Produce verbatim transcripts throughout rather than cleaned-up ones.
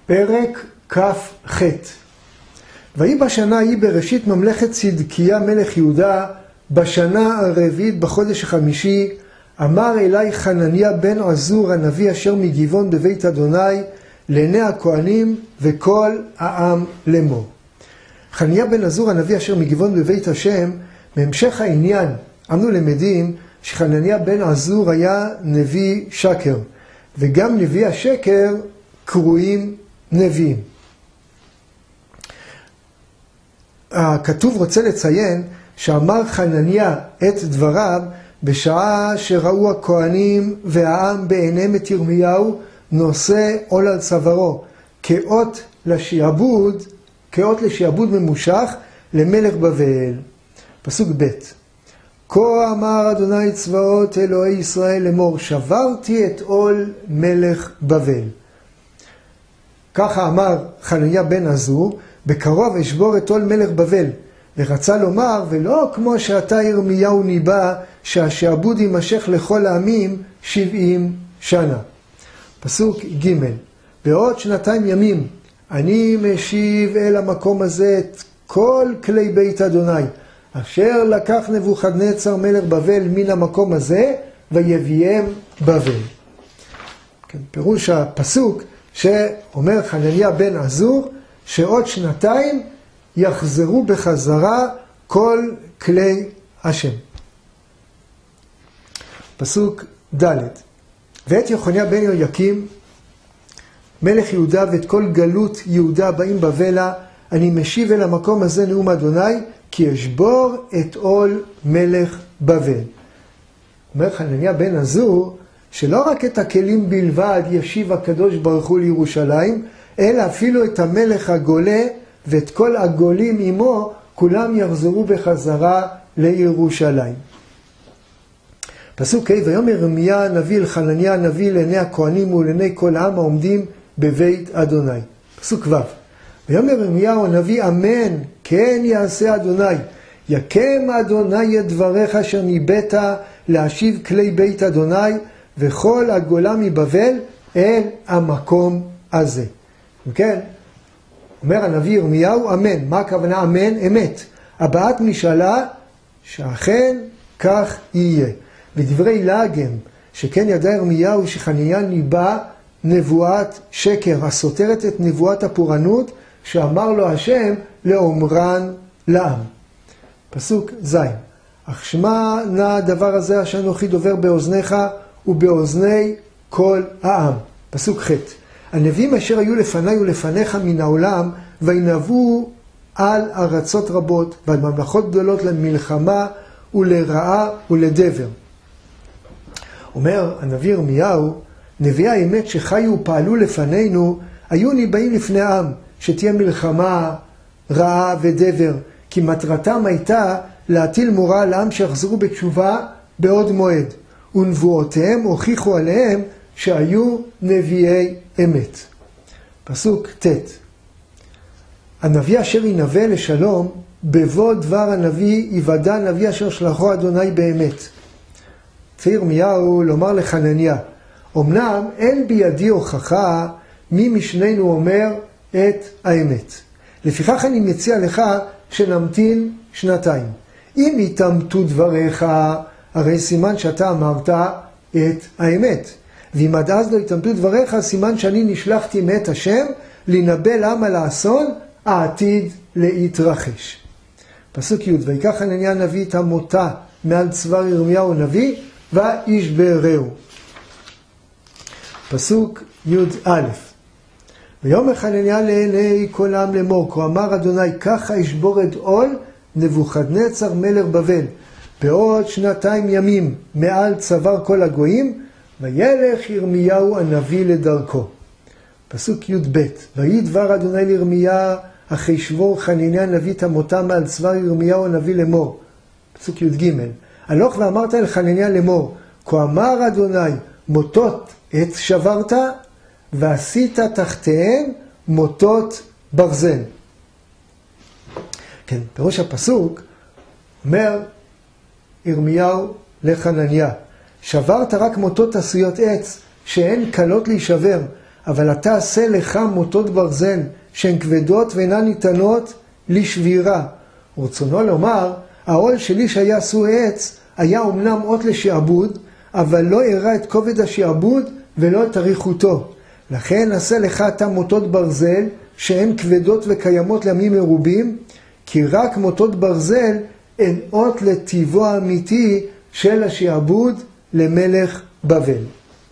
פרק כ"ח. ויהי בשנה ההיא בראשית ממלכת צדקיה מלך יהודה, בשנה הרביעית בחודש החמישי, אמר אלי חנניה בן עזור הנביא אשר מגבעון בבית אדוני לעיני הכהנים וכל העם לאמור. חנניה בן עזור הנביא אשר מגבעון בבית השם, בהמשך העניין אנו למדים שחנניה בן עזור היה נביא שקר, וגם נביא השקר קרויים נביאים. הכתוב רוצה לציין שאמר חנניה את דבריו בשעה שראו הכהנים והעם בעיניהם את ירמיהו נושא עול על צווארו, כאות לשיעבוד, כאות לשיעבוד ממושך למלך בבל. פסוק ב'. כה אמר אדוני צבאות אלוהי ישראל לאמור, שברתי את עול מלך בבל. ככה אמר חנניה בן עזור, בקרוב אשבור את עול מלך בבל. ורצה לומר, ולא כמו שאתה ירמיהו ניבא, שהשעבוד יימשך לכל העמים שבעים שנה. פסוק ג'. בעוד שנתיים ימים אני משיב אל המקום הזה את כל כלי בית אדוני, אשר לקח נבוכדנצר מלך בבל מן המקום הזה, ויביאם בבל. כן, פירוש הפסוק שאומר חנניה בן עזור, שעוד שנתיים יחזרו בחזרה כל כלי השם. פסוק ד'. ואת יחוניה בן יהויקים מלך יהודה ואת כל גלות יהודה באים בבלה, אני משיב אל המקום הזה נאום אדוני, כי אשבור את עול מלך בבל. אומר חנניה בן עזור, שלא רק את הכלים בלבד ישיב הקדוש ברוך הוא לירושלים, אלא אפילו את המלך הגולה ואת כל הגולים עמו, כולם יחזרו בחזרה לירושלים. פסוק ה'. ויאמר ירמיה הנביא אל חנניה הנביא לעיני הכהנים ולעיני כל העם העומדים בבית אדוני. פסוק ו'. ויאמר ירמיהו הנביא אמן כן יעשה אדוני, יקם אדוני את דבריך אשר ניבאת להשיב כלי בית אדוני וכל הגולה מבבל אל המקום הזה. כן, אומר הנביא ירמיהו אמן. מה הכוונה אמן? אמת. הבעת משאלה שאכן כך יהיה. בדברי לעגם שכן ידע ירמיהו שחנניה ניבא נבואת שקר הסותרת את נבואת הפורענות שאמר לו השם לאומרן לעם. פסוק ז'. אך שמע נא הדבר הזה אשר אנוכי דובר באוזניך ובאוזני כל העם. פסוק ח'. הנביאים אשר היו לפני ולפניך מן העולם וינבאו על ארצות רבות ועל ממלכות גדולות למלחמה ולרעה ולדבר. אומר הנביא ירמיהו, נביאי האמת שחיו ופעלו לפנינו היו ניבאים לפני העם שתהיה מלחמה, רעה ודבר, כי מטרתם הייתה להטיל מורא על העם שיחזרו בתשובה בעוד מועד, ונבואותיהם הוכיחו עליהם שהיו נביאי אמת. פסוק ט'. הנביא אשר ינבא לשלום, בבוא דבר הנביא יוודע הנביא אשר שלחו אדוני באמת. צריך ירמיהו לומר לחנניה, אמנם אין בידי הוכחה מי משנינו אומר את האמת. לפיכך אני מציע לך שנמתין שנתיים. אם יתאמתו דבריך, הרי סימן שאתה אמרת את האמת. ואם עד אז לא יתאמתו דבריך, סימן שאני נשלחתי מאת השם לנבא לעם על האסון העתיד להתרחש. פסוק י'. ויקח חנניה הנביא את המותה מעל צוואר ירמיהו הנביא וישברהו. פסוק י"א. ויאמר חנניה לעיני כל העם לאמור, כה אמר אדוני ככה אשבור את עול נבוכדנצר מלך בבל בעוד שנתיים ימים מעל צוואר כל הגויים, וילך ירמיהו הנביא לדרכו. פסוק י"ב. ויהי דבר אדוני לירמיה אחרי שבור חנניה הנביא את המותה מעל צוואר ירמיהו הנביא לאמור. פסוק י"ג. הלוך ואמרת אל חנניה לאמור, כה אמר אדוני מוטות עץ שברת ועשית תחתיהם מוטות ברזל. כן, פירוש הפסוק אומר ירמיהו לחנניה, שברת רק מוטות עשויות עץ שהן קלות להישבר, אבל אתה עשה לך מוטות ברזל, שהן כבדות ואינן ניתנות לשבירה. ורצונו לומר, העול שלי שהיה עשוי עץ, היה אומנם אות לשעבוד, אבל לא הראה את כובד השעבוד ולא את אריכותו. לכן עשה לך אתה מוטות ברזל, שהן כבדות וקיימות לימים מרובים, כי רק מוטות ברזל הן אות לטיבו האמיתי של השעבוד למלך בבל.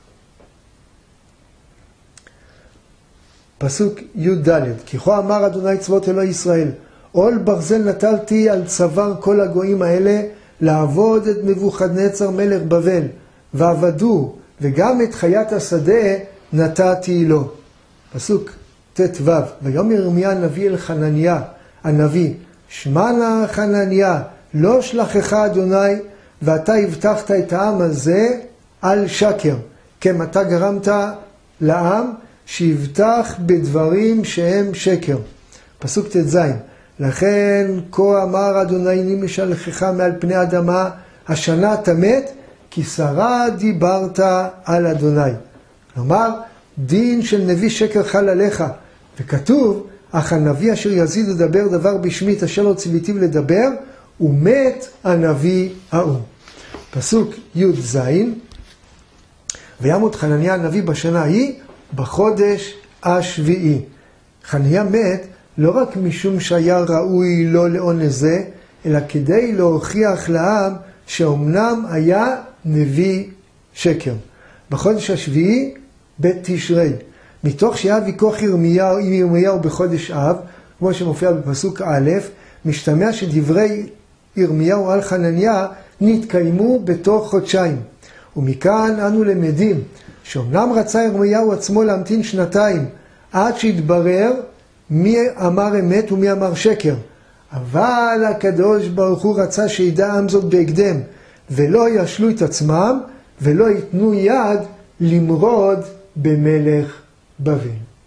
פסוק י"ד, כי כה אמר אדוני צבאות אלוהי ישראל, עול ברזל נטלתי על צוואר כל הגויים האלה, לעבוד את נבוכדנצר מלך בבל, ועבדו, וגם את חיית השדה נתתי לו. פסוק ט"ו, ויאמר ירמיה הנביא אל חנניה, הנביא, שמע נא חנניה, לא שלחך אדוני, ואתה הבטחת את העם הזה על שקר. כן, אתה גרמת לעם שיבטח בדברים שהם שקר. פסוק ט"ז, לכן כה אמר אדוני אני משלחך מעל פני האדמה, השנה תמת, כי שרה דיברת על אדוני. כלומר, דין של נביא שקר חל עליך, וכתוב, אך הנביא אשר יזיד לדבר דבר בשמי את אשר לא ציוויתיו לדבר, ומת הנביא ההוא. פסוק י"ז, וימות חנניה הנביא בשנה ההיא, בחודש השביעי. חנניה מת לא רק משום שהיה ראוי לו לעונש זה, אלא כדי להוכיח לעם שאומנם היה נביא שקר. בחודש השביעי, בית תשרי. מתוך שהיה ויכוח ירמיהו עם ירמיהו בחודש אב, כמו שמופיע בפסוק א', משתמע שדברי ירמיהו על חנניה נתקיימו בתוך חודשיים. ומכאן אנו למדים שאומנם רצה ירמיהו עצמו להמתין שנתיים עד שהתברר מי אמר אמת ומי אמר שקר. אבל הקדוש ברוך הוא רצה שידע עם זאת בהקדם, ולא ישלו את עצמם ולא ייתנו יד למרוד במלך בבל.